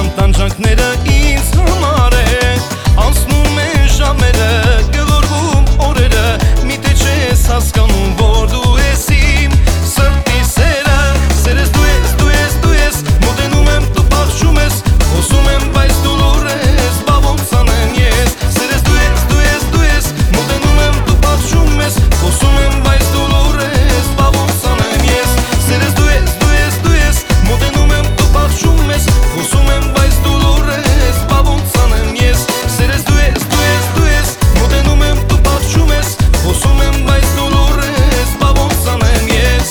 Ջան տանջանքները ինձ համար է Անցնում են ժամերը, գլորվում օրերը Միտե չես հասկանում, որ դու ես իմ սրտի սերը Սերես դու ես, մոտենում եմ դու պախչում ես Խոսում եմ, բայց դու լուր ես, բա ոնց անեմ ես Սերես դու ես, մոտենում եմ դու պախչում ես Խոսում եմ, բայց դու լուր ես, բա ոնց անեմ ես Սերես դու ես, մոտենում եմ դու պախչում ես Խոսում եմ, բայց դու լուր ես, բա ոնց անեմ ես Սերես դու ես, մոտենում եմ դու պախչում ես Խոսում եմ, բայց դու լուր ես, բա ոնց անեմ ես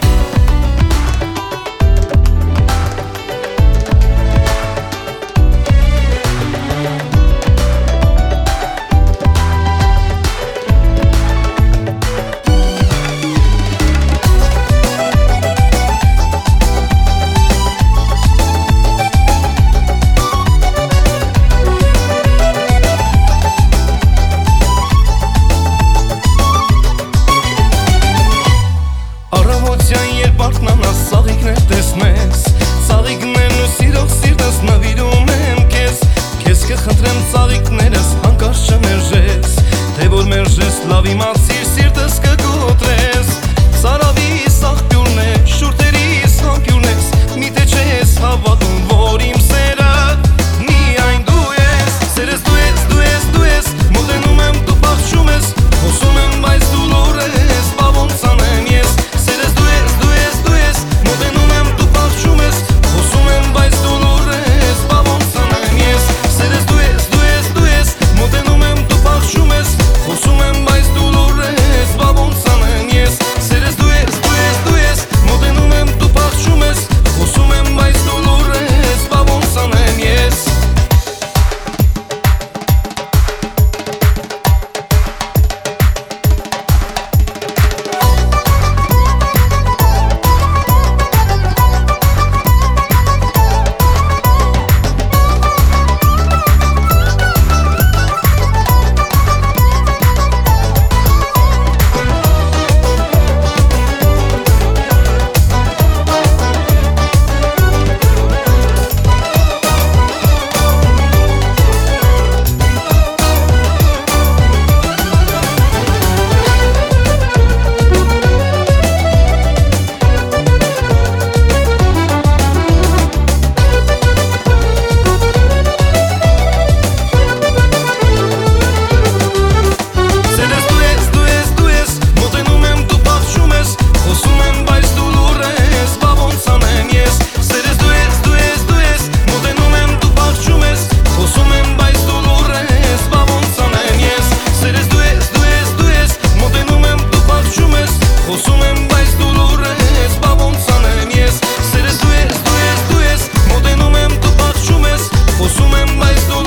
Առավոտյան երբ արթնանաս, ծաղիկներ տեսնես Ծաղիկներն ու սիրող սիրտս նվիրում եմ քեզ Քեզ կխնդրեմ ծաղիկներս հանկարծ չմերժես Թե որ մերժես լավ իմացիր սիրտս կկոտրես Սարավի սաղբյուրն է, շուրթերիս համբյուրն ես Միտե չես հավատում, որ իմ սերը միայն դու ես Սերես դու ես, մոտենում եմ դու պախչում ես Խոսում եմ, բայց դու լուր ես, բա ոնց անեմ ես Սերես դու ես, մոտենում եմ դու պախչում ես Խոսում եմ, բայց դու լուր ես, բա ոնց անեմ ես Սերես դու ես, մոտենում եմ դու պախչում ես Խոսում եմ, բայց դու լուր ես, բա ոնց անեմ ես Սերես դու ես, մոտենում եմ դու պախչում ես Խոսում եմ, բայց դու լուր ես, բա ոնց անեմ ես Խոսում եմ, բայց դու լուր ես, բա ոնց անեմ ես Սերես դու ես, մոտենում եմ դու պախչում ես Խոսում եմ, բայց դու